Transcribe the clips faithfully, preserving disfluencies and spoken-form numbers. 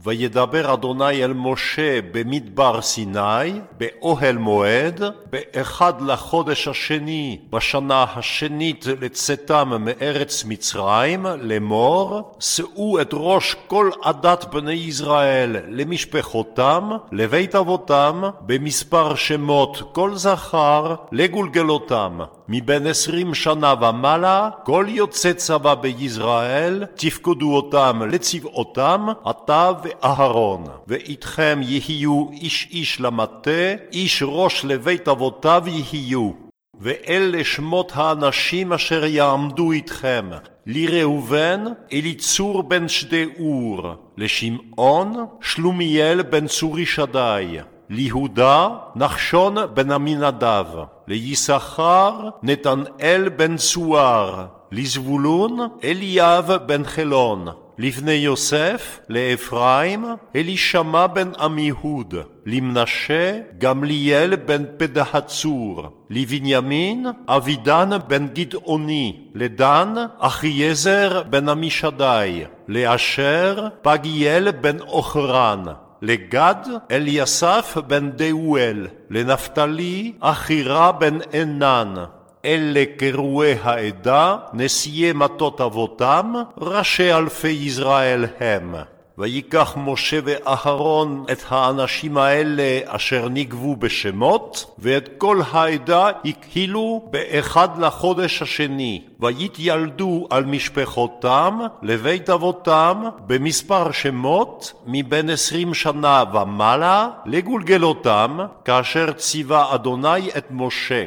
וידבר אדוני אל משה במדבר סיני, באוהל מועד, באחד לחודש השני, בשנה השנית לצאתם מארץ מצרים, לאמור, שאו את ראש כל עדת בני ישראל למשפחותם, לבית אבותם, במספר שמות כל זכר, לגולגלותם. מבין עשרים שנה ומעלה, כל יוצא צבא בישראל, תפקדו אותם לצבאותם, אתה ואהרון. ואיתכם יהיו איש איש למטה, איש ראש לבית אבותיו יהיו. ואלה שמות האנשים אשר יעמדו איתכם, לראובן, אליצור בן שדאור, לשמעון, שלומיאל בן צורי שדי, ליהודה, נחשון בן עמינדב, ליששכר, נתנאל בן צואר, לזבולון, אליאב בן חלון, לבני יוסף, לאפרים, אלישמע בן עמיהוד, למנשה, גמליאל בן פדהצור, לבנימין, אבידן בן גדעוני, לדן, אחיעזר בן עמישדי, לאשר, פגיאל בן אוחרן, לגד, אליסף בן דאואל, לנפתלי, אחירה בן ענן. אלה קרואי העדה, נשיאי מטות אבותם, ראשי אלפי ישראל הם. ויקח משה ואהרון את האנשים האלה אשר נקבו בשמות, ואת כל העדה הקהילו באחד לחודש השני, ויתיילדו על משפחותם לבית אבותם במספר שמות מבין עשרים שנה ומעלה, לגולגלותם, כאשר ציווה אדוני את משה.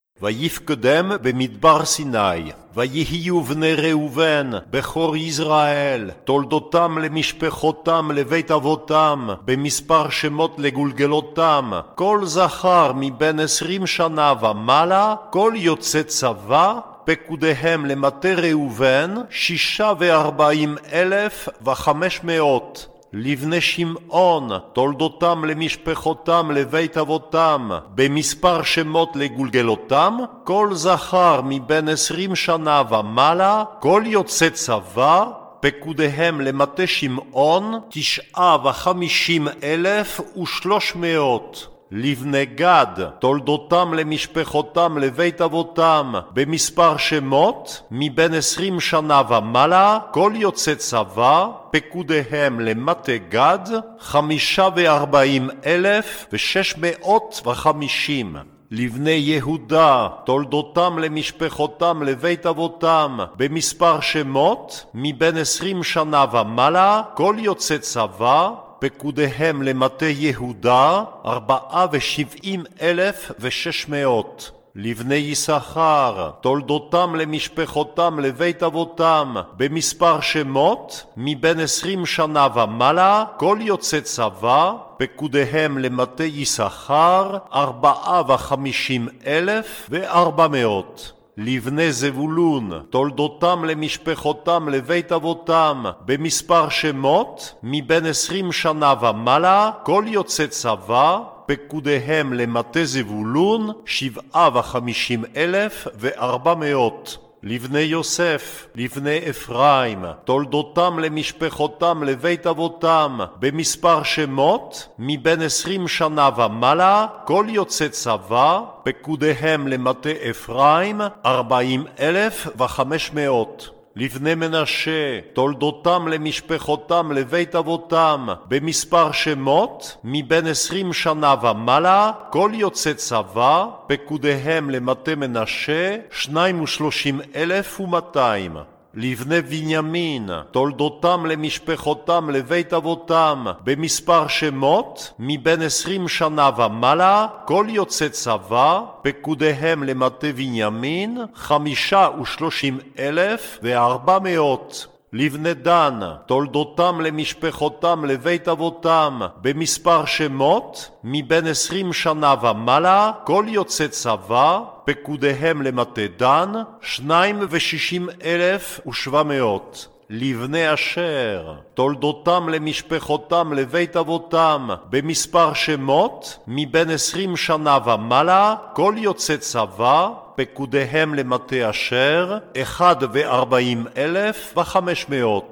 ויפקדם במדבר סיני, ויהיו בני ראובן, בכור ישראל, תולדותם למשפחותם לבית אבותם, במספר שמות לגולגלותם, כל זכר מבין עשרים שנה ומעלה, כל יוצא צבא, פקודיהם למטה ראובן, שישה וארבעים אלף וחמש מאות. לבני שמעון, תולדותם למשפחותם לבית אבותם, במספר שמות לגולגלותם, כל זכר מבין עשרים שנה ומעלה, כל יוצא צבא, פקודיהם למטה שמעון, תשעה וחמישים אלף ושלוש מאות. לבני גד, תולדותם למשפחותם לבית אבותם, במספר שמות, מבין עשרים שנה ומעלה, כל יוצא צבא, פקודיהם למטה גד, חמישה וארבעים אלף ושש מאות וחמישים. לבני יהודה, תולדותם למשפחותם לבית אבותם, במספר שמות, מבין עשרים שנה ומעלה, כל יוצא צבא, פקודיהם למטה יהודה, ארבעה ושבעים אלף ושש מאות. לבני יששכר, תולדותם למשפחותם לבית אבותם, במספר שמות, מבין עשרים שנה ומעלה, כל יוצא צבא, פקודיהם למטה יששכר, ארבעה וחמישים אלף וארבע מאות. לבני זבולון, תולדותם למשפחותם לבית אבותם, במספר שמות, מבין עשרים שנה ומעלה, כל יוצא צבא, פקודיהם למטה זבולון, שבעה וחמישים אלף וארבע מאות. לבני יוסף, לבני אפרים, תולדותם למשפחותם לבית אבותם, במספר שמות, מבין עשרים שנה ומעלה, כל יוצא צבא, פקודיהם למטה אפרים, ארבעים אלף וחמש מאות. לבני מנשה, תולדותם למשפחותם לבית אבותם, במספר שמות, מבין עשרים שנה ומעלה, כל יוצא צבא, פקודיהם למטה מנשה, שניים ושלושים אלף ומאתיים. לבני בנימין, תולדותם למשפחותם לבית אבותם, במספר שמות, מבין עשרים שנה ומעלה, כל יוצא צבא, פקודיהם למטה בנימין, חמישה ושלושים אלף וארבע מאות. לבני דן, תולדותם למשפחותם לבית אבותם, במספר שמות, מבין עשרים שנה ומעלה, כל יוצא צבא, פקודיהם למטה דן, שניים ושישים אלף ושבע מאות. לבני אשר, תולדותם למשפחותם לבית אבותם, במספר שמות, מבין עשרים שנה ומעלה, כל יוצא צבא, פקודיהם למטה אשר, אחד וארבעים אלף וחמש מאות.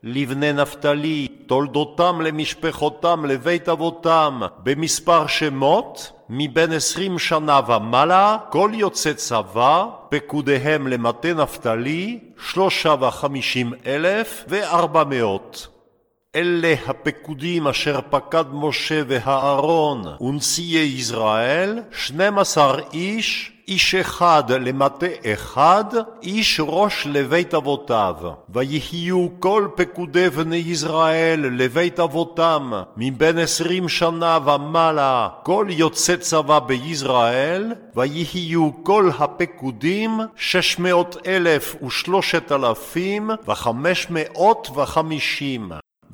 לבני נפתלי, תולדותם למשפחותם לבית אבותם, במספר שמות, מבין עשרים שנה ומעלה, כל יוצא צבא, פקודיהם למטה נפתלי, שלושה וחמישים אלף וארבע מאות. אלה הפקודים אשר פקד משה והארון ונשיאי ישראל, שנים עשר איש, איש אחד למטה אחד, איש ראש לבית אבותיו. ויהיו כל פקודי בני ישראל לבית אבותם, מבין עשרים שנה ומעלה, כל יוצא צבא בישראל, ויהיו כל הפקודים שש מאות אלף ושלושת אלפים וחמש מאות וחמישים.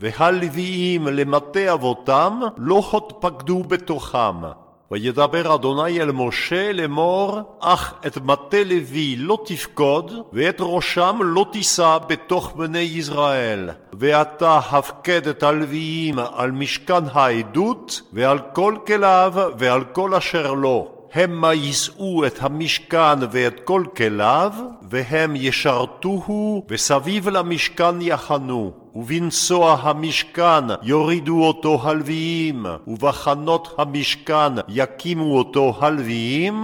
והלוויים למטה אבותם לא התפקדו בתוכם. וידבר אדוני אל משה לאמור, אך את מטה לוי לא תפקוד, ואת ראשם לא תישא בתוך בני ישראל. ואתה הפקד את הלוויים על משכן העדות, ועל כל כליו ועל כל אשר לו. המה יישאו את המשכן ואת כל כליו, והם ישרתוהו, וסביב למשכן יחנו. ובנסוע המשכן יורידו אותו הלוויים, ובחנות המשכן יקימו אותו הלוויים,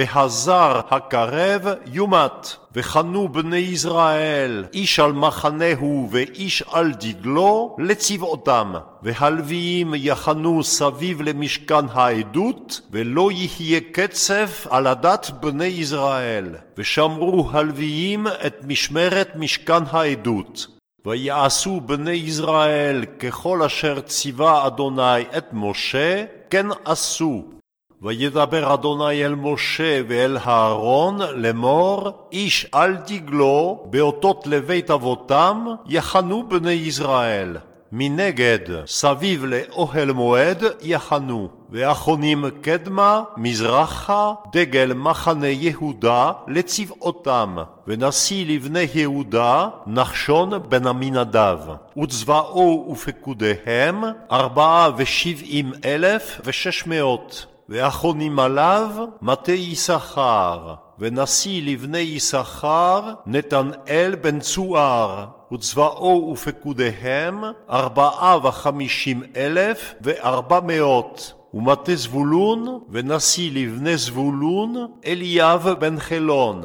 והזר הקרב יומת. וחנו בני ישראל, איש על מחנהו ואיש על דגלו, לצבאותם. והלוויים יחנו סביב למשכן העדות, ולא יהיה קצף על עדת בני ישראל. ושמרו הלוויים את משמרת משכן העדות. ויעשו בני ישראל ככל אשר ציווה אדוני את משה, כן עשו. וידבר אדוני אל משה ואל הארון לאמור, איש על דגלו באותות לבית אבותם יחנו בני ישראל. מנגד סביב לאוהל מועד יחנו. ואחונים קדמה, מזרחה, דגל מחנה יהודה לצבאותם. ונשיא לבני יהודה, נחשון בן עמינדב. וצבאו ופקודיהם, ארבעה ושבעים אלף ושש מאות. ואחונים עליו, מטה יששכר. ונשיא לבני יששכר, נתנאל בן צוער. וצבאו ופקודיהם, ארבעה וחמישים אלף וארבע מאות. ומטה זבולון, ונשיא לבני זבולון, אליאב בן חילון.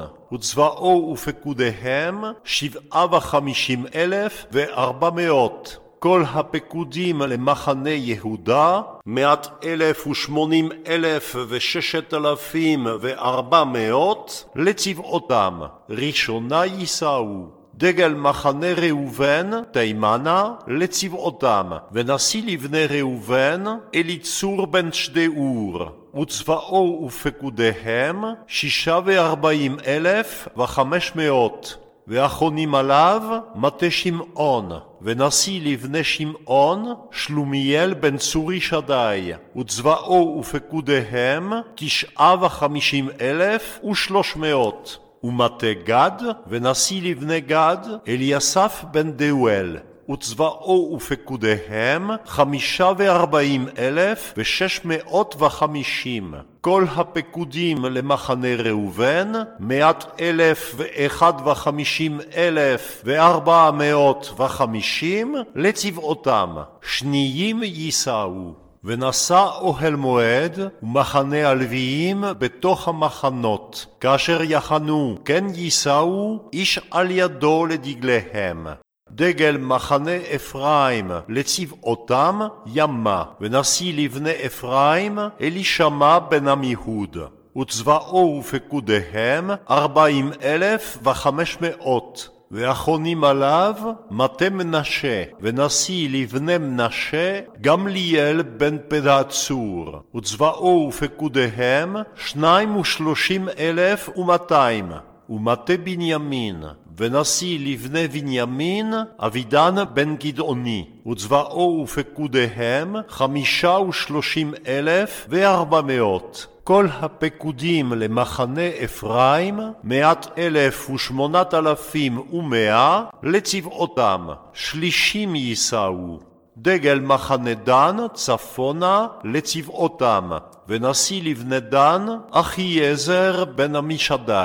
וצבאו ופקודיהם, שבעה וחמישים אלף וארבע מאות. כל הפקודים למחנה יהודה, מאת אלף ושמונים אלף וששת אלפים וארבע מאות, לצבאותם. ראשונה יישאו. דגל מחנה ראובן, תימנה, לצבאותם. ונשיא לבני ראובן, אליצור בן שדאור. וצבאו ופקודיהם, שישה וארבעים אלף וחמש מאות. ואחונים עליו, מטה שמעון. ונשיא לבני שמעון, שלומיאל בן צורי שדי. וצבאו ופקודיהם, תשעה וחמישים אלף ושלוש מאות. ומטה גד, ונשיא לבני גד, אליסף בן דאואל. וצבאו ופקודיהם, חמישה וארבעים אלף ושש מאות וחמישים. כל הפקודים למחנה ראובן, מאת אלף ואחד וחמישים אלף וארבע מאות וחמישים, לצבאותם. שניים יישאו. ונשא אוהל מועד ומחנה הלוויים בתוך המחנות. כאשר יחנו כן יישאו איש על ידו לדגליהם. דגל מחנה אפרים לצבאותם ימה. ונשיא לבני אפרים אלישמע בן עמיהוד. וצבאו ופקודיהם ארבעים אלף וחמש מאות. ואחונים עליו מטה מנשה. ונשיא לבני מנשה גמליאל בן פדעצור. וצבאו ופקודיהם שניים ושלושים אלף ומאתיים. ומטה בנימין. ונשיא לבני בנימין אבידן בן גדעוני. וצבאו ופקודיהם חמישה ושלושים אלף וארבע מאות. כל הפקודים למחנה אפרים, מאת אלף ושמונת אלפים ומאה, לצבאותם. שלישים יישאו. דגל מחנה דן צפונה לצבאותם. ונשיא לבני דן אחיעזר בן עמישדי.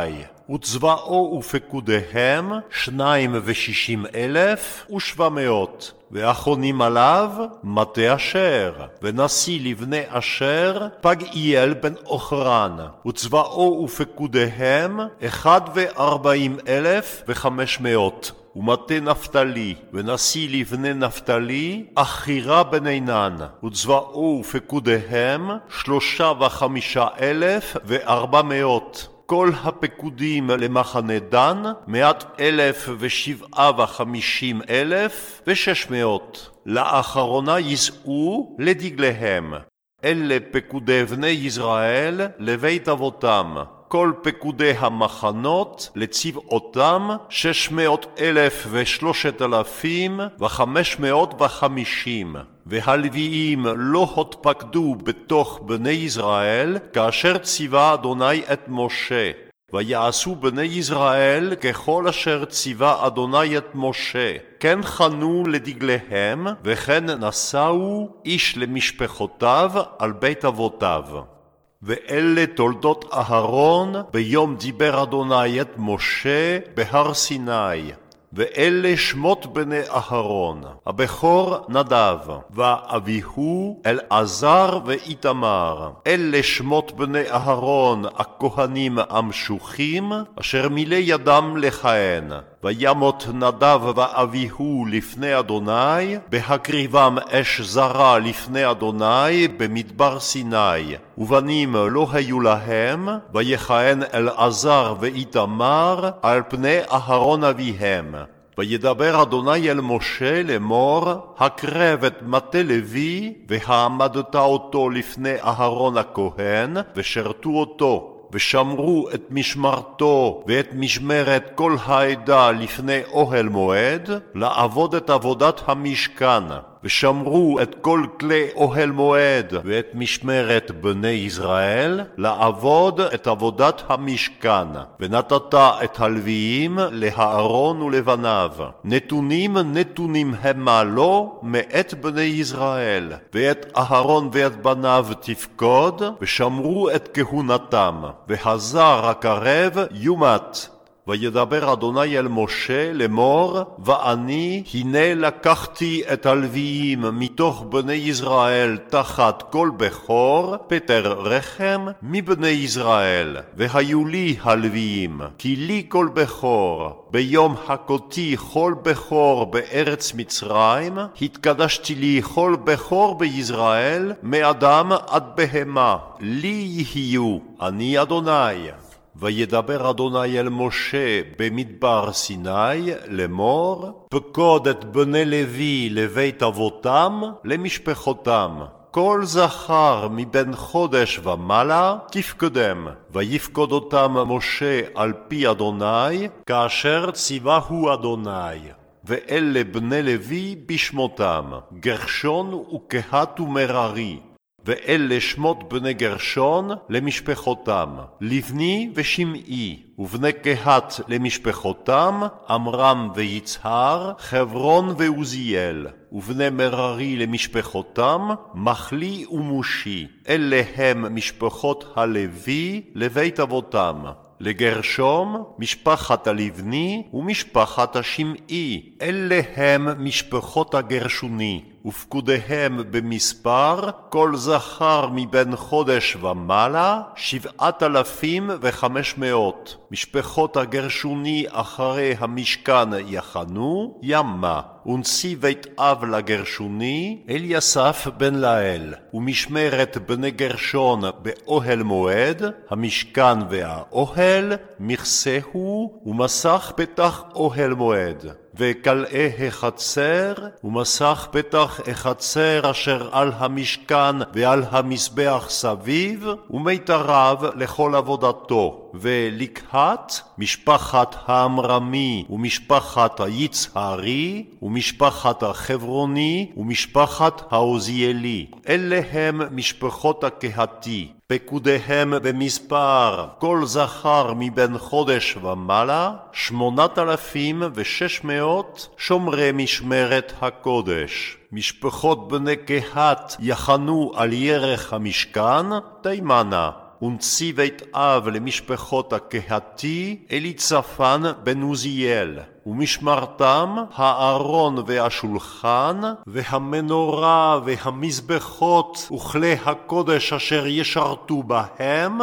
וצבאו ופקודיהם שניים ושישים אלף ושבע מאות. ואחרונים עליו מטה אשר, ונשיא לבני אשר פגעיאל בן אוחרן, וצבאו ופקודיהם אחד וארבעים אלף וחמש מאות. ומטה נפתלי, ונשיא לבני נפתלי אחירה בן עינן, וצבאו ופקודיהם שלושה וחמישה אלף וארבע מאות. כל הפקודים למחנה דן מאת אלף ושבעה וחמישים אלף ושש מאות. לאחרונה יישאו לדגליהם. אלה פקודי בני ישראל לבית אבותם. כל פקודי המחנות לצבאותם שש מאות אלף ושלושת אלפים וחמש מאות וחמישים. והלוויים לא התפקדו בתוך בני ישראל כאשר ציווה אדוני את משה. ויעשו בני ישראל ככל אשר ציווה אדוני את משה. כן חנו לדגליהם וכן נשאו איש למשפחותיו על בית אבותיו. ואלה תולדות אהרון ביום דיבר אדוני את משה בהר סיני. ואלה שמות בני אהרון: הבכור נדב, ואביהו אלעזר ואיתמר. אלה שמות בני אהרון הכהנים המשוחים, אשר מילא ידם לכהן. וימות נדב ואביהו לפני אדוני, בהקריבם אש זרה לפני אדוני במדבר סיני. ובנים לא היו להם, ויכהן אלעזר ואיתמר על פני אהרון אביהם. וידבר אדוני אל משה לאמור, הקרב את מטה לוי, והעמדת אותו לפני אהרון הכהן, ושרתו אותו. ושמרו את משמרתו ואת משמרת כל העדה לפני אוהל מועד, לעבוד את עבודת המשכן. ושמרו את כל כלי אוהל מועד ואת משמרת בני ישראל, לעבוד את עבודת המשכן. ונתת את הלוויים לאהרון ולבניו. נתונים נתונים המה לו מאת בני ישראל. ואת אהרון ואת בניו תפקוד, ושמרו את כהונתם. והזר הקרב יומת. וידבר אדוני אל משה לאמור, ואני הנה לקחתי את הלוויים מתוך בני ישראל תחת כל בכור פטר רחם מבני ישראל, והיו לי הלוויים, כי לי כל בכור. ביום הכותי כל בכור בארץ מצרים, התקדשתי לי כל בכור בישראל, מאדם עד בהמה. לי יהיו, אני אדוני. וידבר אדוני אל משה במדבר סיני לאמור, פקוד את בני לוי לבית אבותם למשפחותם. כל זכר מבין חודש ומעלה תפקדם. ויפקוד אותם משה על פי אדוני, כאשר ציווהו אדוני. ואלה בני לוי בשמותם, גרשון וקהת ומררי. ואלה שמות בני גרשון למשפחותם, לבני ושמעי. ובני קהת למשפחותם, עמרם ויצהר, חברון ועוזיאל. ובני מררי למשפחותם, מחלי ומושי. אלה הם משפחות הלוי לבית אבותם. לגרשום משפחת הלבני ומשפחת השמעי. אלה הם משפחות הגרשוני. ופקודיהם במספר, כל זכר מבין חודש ומעלה, שבעת אלפים וחמש מאות. משפחות הגרשוני אחרי המשכן יחנו, ימה. ונשיא בית אב לגרשוני, אליסף בן לאל. ומשמרת בני גרשון באוהל מועד, המשכן והאוהל, מכסהו ומסך פתח אוהל מועד. וקלעי החצר, ומסך פתח החצר אשר על המשכן ועל המזבח סביב, ומיתריו לכל עבודתו. ולקהת, משפחת האמרמי ומשפחת היצהרי, ומשפחת החברוני ומשפחת העוזיאלי. אלה הם משפחות הקהתי. פקודיהם במספר, כל זכר מבין חודש ומעלה, שמונת אלפים ושש מאות שומרי משמרת הקודש. משפחות בני קהת יחנו על ירך המשכן, תימנה. ונציבת אב למשפחות הקהתי אליצפן בן עוזיאל, ומשמרתם הארון והשולחן והמנורה והמזבחות וכלי הקודש אשר ישרתו בהם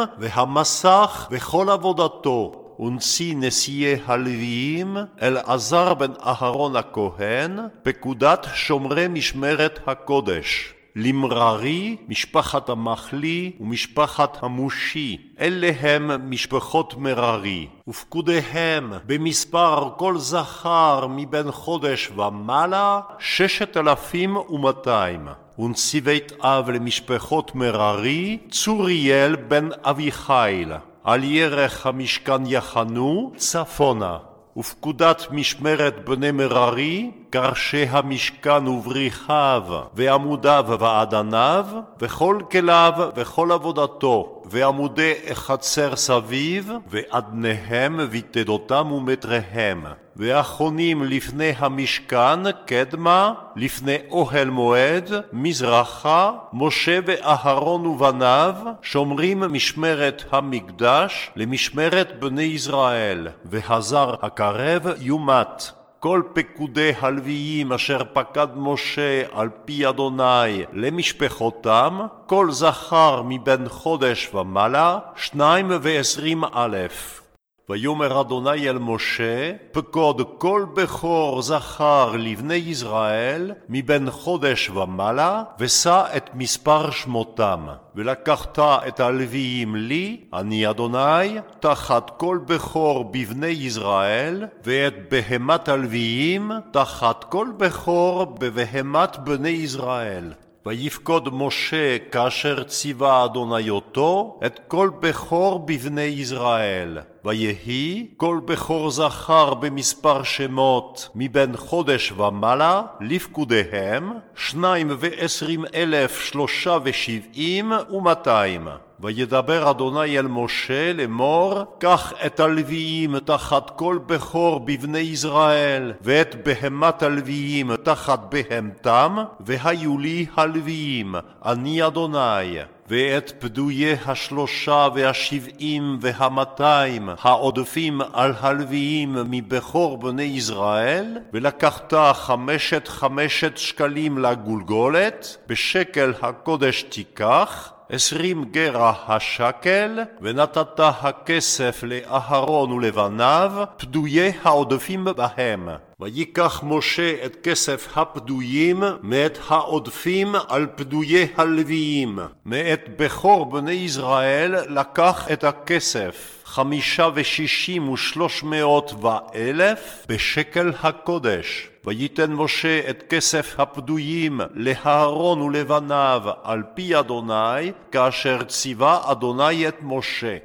והמסך וכל עבודתו. ונשיא נשיאי הלוויים אלעזר בן אהרון הכהן, פקודת שומרי משמרת הקודש. למררי, משפחת המחלי ומשפחת המושי, אלה הם משפחות מררי, ופקודיהם במספר כל זכר מבין חודש ומעלה ששת אלפים ומאתיים. ונציבת אב למשפחות מררי, צוריאל בן אביחיל, על ירך המשכן יחנו צפונה. ופקודת משמרת בני מררי, קרשי המשכן ובריחיו, ועמודיו ואדניו, וכל כליו וכל עבודתו, ועמודי החצר סביב, ואדניהם ויתדותם ומטריהם. והאחרונים לפני המשכן קדמה, לפני אוהל מועד, מזרחה, משה ואהרון ובניו, שומרים משמרת המקדש למשמרת בני ישראל, והזר הקרב יומת. כל פקודי הלוויים אשר פקד משה על פי אדוני למשפחותם, כל זכר מבין חודש ומעלה, שניים ועשרים אלף. ויאמר אדוני אל משה, פקוד כל בכור זכר לבני ישראל מבין חודש ומעלה, ושא את מספר שמותם. ולקחת את הלוויים לי, אני אדוני, תחת כל בכור בבני ישראל, ואת בהמת הלוויים תחת כל בכור בבהמת בני ישראל. ויפקוד משה כאשר ציווה אדוני אותו את כל בכור בבני ישראל. ויהי כל בכור זכר במספר שמות מבין חודש ומעלה לפקודיהם שניים ועשרים אלף שלושה ושבעים ומאתיים. וידבר אדוני אל משה לאמור, קח את הלוויים תחת כל בכור בבני ישראל, ואת בהמת הלוויים תחת בהמתם, והיו לי הלוויים, אני אדוני. ואת פדויי השלושה והשבעים והמאתיים העודפים על הלוויים מבכור בני ישראל, ולקחת חמשת חמשת שקלים לגולגולת, בשקל הקודש תיקח, עשרים גרה השקל, ונתת הכסף לאהרון ולבניו, פדויי העודפים בהם. ויקח משה את כסף הפדויים מאת העודפים על פדויי הלוויים. מאת בכור בני ישראל לקח את הכסף, חמישה ושישים ושלוש מאות ואלף בשקל הקודש. ויתן משה את כסף הפדויים לאהרון ולבניו על פי אדוני, כאשר ציווה אדוני את משה.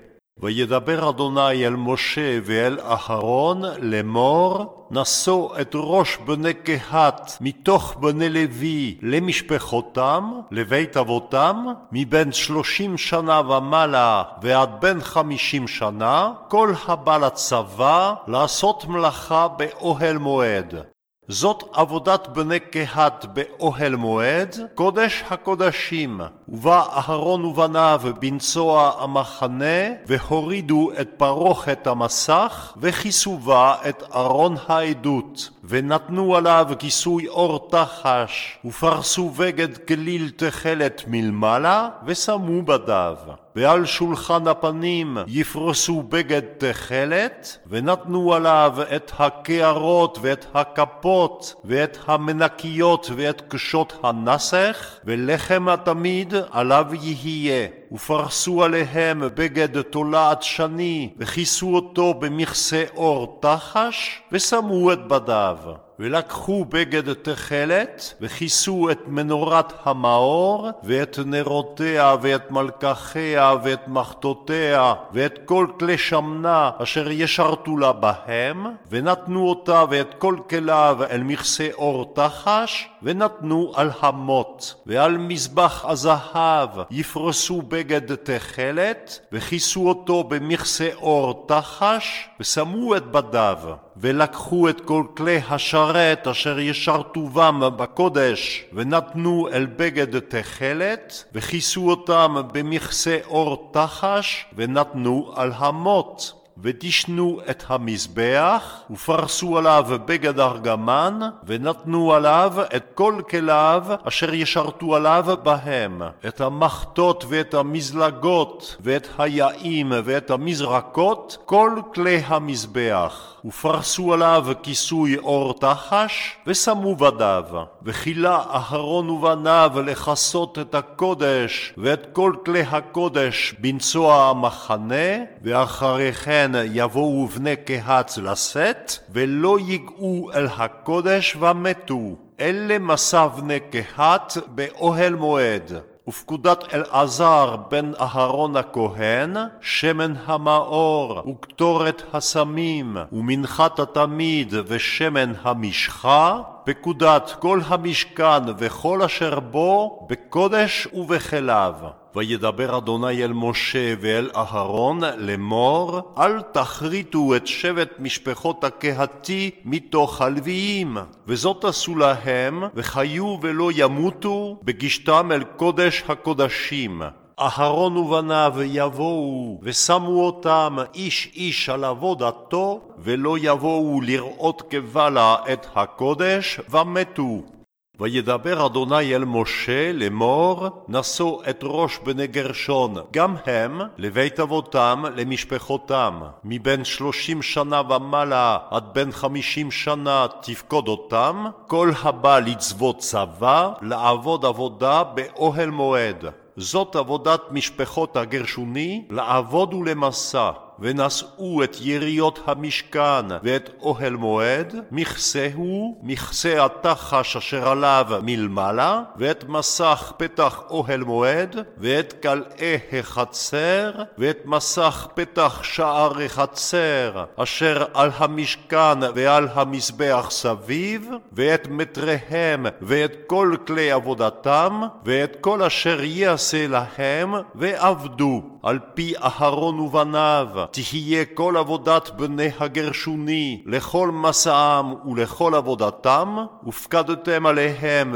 וידבר אדוני אל משה ואל אהרון לאמור, נשאו את ראש בני קהת מתוך בני לוי למשפחותם, לבית אבותם, מבין שלושים שנה ומעלה ועד בין חמישים שנה, כל הבא לצבא לעשות מלאכה באוהל מועד. זאת עבודת בני קהת באוהל מועד, קודש הקודשים. ובא אהרון ובניו בנצוע המחנה, והורידו את פרוכת המסך, וכיסובה את ארון העדות. ונתנו עליו כיסוי אור תחש, ופרסו בגד כליל תכלת מלמעלה, ושמו בדיו. ועל שולחן הפנים יפרסו בגד תכלת, ונתנו עליו את הקערות ואת הכפות, ואת המנקיות ואת קשות הנסך, ולחם התמיד עליו יהיה. ופרסו עליהם בגד תולעת שני, וכיסו אותו במכסה אור תחש, ושמו את בדיו. ולקחו בגד תכלת, וכיסו את מנורת המאור, ואת נרותיה, ואת מלקחיה, ואת מחתותיה, ואת כל כלי שמנה, אשר ישרתו לה בהם, ונתנו אותה ואת כל כליו אל מכסה אור תחש, ונתנו על המות. ועל מזבח הזהב יפרסו בגד בגד תכלת, וכיסו אותו במכסה אור תחש, ושמו את בדיו. ולקחו את כל כלי השרת אשר ישרתו בם בקודש, ונתנו אל בגד תכלת, וכיסו אותם במכסה אור תחש, ונתנו על המות. ותשנו את המזבח, ופרסו עליו בגד ארגמן, ונתנו עליו את כל כליו אשר ישרתו עליו בהם, את המחטות ואת המזלגות, ואת היעים ואת המזרקות, כל כלי המזבח. ופרסו עליו כיסוי אור תחש, ושמו בדיו. וכילה אהרון ובניו לכסות את הקודש, ואת כל כלי הקודש בנסוע המחנה, ואחרי כן יבואו בני קהת לשאת, ולא יגעו אל הקודש ומתו. אלה מסע בני קהת באוהל מועד. ופקודת אלעזר בן אהרון הכהן, שמן המאור וקטורת הסמים ומנחת התמיד ושמן המשחה, פקודת כל המשכן וכל אשר בו, בקודש ובכליו. וידבר אדוני אל משה ואל אהרון לאמור, אל תכריתו את שבט משפחות הקהתי מתוך הלוויים, וזאת עשו להם, וחיו ולא ימותו, בגישתם אל קודש הקודשים. אהרון ובניו יבואו ושמו אותם איש איש על עבודתו, ולא יבואו לראות כבלה את הקודש ומתו. וידבר אדוני אל משה לאמור, נשאו את ראש בני גרשון, גם הם לבית אבותם למשפחותם, מבין שלושים שנה ומעלה עד בין חמישים שנה תפקוד אותם, כל הבא לצוות צבא, לעבוד עבודה באוהל מועד. זאת עבודת משפחות הגרשוני, לעבוד ולמסע. ונשאו את יריות המשכן ואת אוהל מועד, מכסהו, מכסה התחש אשר עליו מלמעלה, ואת מסך פתח אוהל מועד, ואת קלעי החצר, ואת מסך פתח שער החצר, אשר על המשכן ועל המזבח סביב, ואת מטריהם, ואת כל כלי עבודתם, ואת כל אשר יעשה להם, ועבדו. על פי אהרון ובניו, תהיה כל עבודת בני הגרשוני, לכל מסעם ולכל עבודתם, ופקדתם עליהם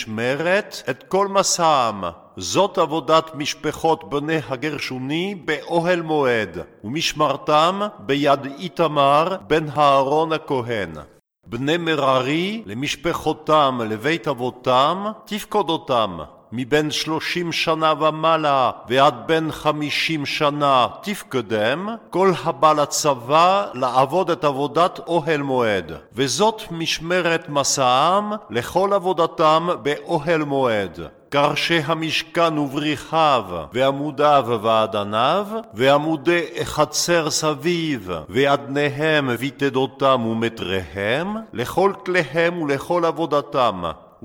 במשמרת את כל מסעם. זאת עבודת משפחות בני הגרשוני באוהל מועד, ומשמרתם ביד איתמר בן אהרון הכהן. בני מררי למשפחותם לבית אבותם, תפקוד אותם. מבין שלושים שנה ומעלה ועד בין חמישים שנה תפקדם, כל הבא לצבא לעבוד את עבודת אוהל מועד, וזאת משמרת מסעם לכל עבודתם באוהל מועד. קרשי המשכן ובריחיו, ועמודיו ואדניו, ועמודי החצר סביב, ואדניהם ויתדותם ומטריהם, לכל כליהם ולכל עבודתם.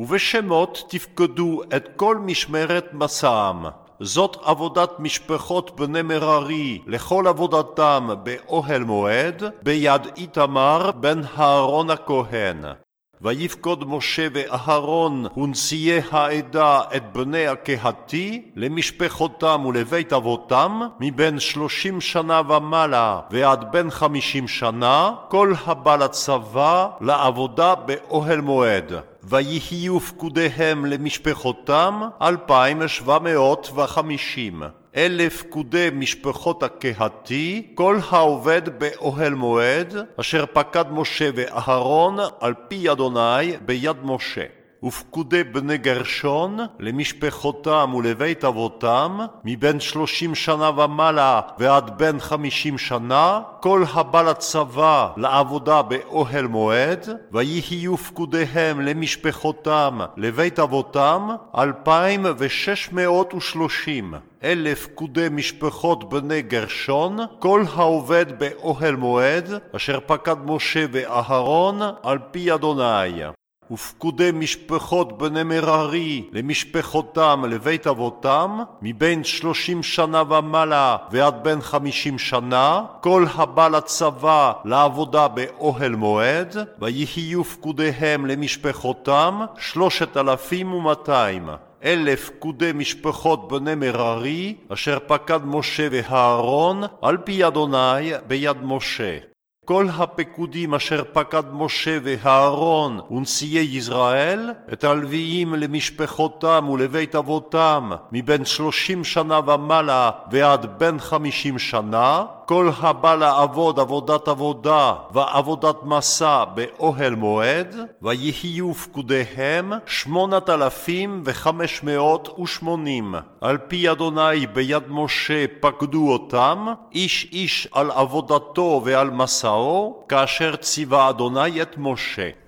ובשמות תפקדו את כל משמרת מסעם. זאת עבודת משפחות בני מררי לכל עבודתם באוהל מועד, ביד איתמר בן אהרון הכהן. ויפקוד משה ואהרון ונשיאי העדה את בני הקהתי למשפחותם ולבית אבותם, מבין שלושים שנה ומעלה ועד בין חמישים שנה, כל הבא לצבא לעבודה באוהל מועד. ויהיו פקודיהם למשפחותם אלפיים שבע מאות וחמישים. אלה פקודי משפחות הקהתי, כל העובד באוהל מועד, אשר פקד משה ואהרון על פי אדוני ביד משה. ופקודי בני גרשון למשפחותם ולבית אבותם, מבין שלושים שנה ומעלה ועד בין חמישים שנה, כל הבא לצבא לעבודה באוהל מועד, ויהיו פקודיהם למשפחותם לבית אבותם אלפיים ושש מאות ושלושים. אלה פקודי משפחות בני גרשון, כל העובד באוהל מועד, אשר פקד משה ואהרון על פי אדוני. ופקודי משפחות בני מררי למשפחותם לבית אבותם, מבין שלושים שנה ומעלה ועד בין חמישים שנה, כל הבא לצבא לעבודה באוהל מועד, ויהיו פקודיהם למשפחותם שלושת אלפים ומאתיים. אלף פקודי משפחות בני מררי, אשר פקד משה והארון, על פי אדוני ביד משה. כל הפקודים אשר פקד משה והארון ונשיאי ישראל, את הלוויים למשפחותם ולבית אבותם, מבין שלושים שנה ומעלה ועד בין חמישים שנה, כל הבא לעבוד עבודת עבודה ועבודת מסע באוהל מועד, ויהיו פקודיהם שמונת אלפים וחמש מאות ושמונים. על פי אדוני ביד משה פקדו אותם, איש איש על עבודתו ועל מסעו, כאשר ציווה אדוני את משה.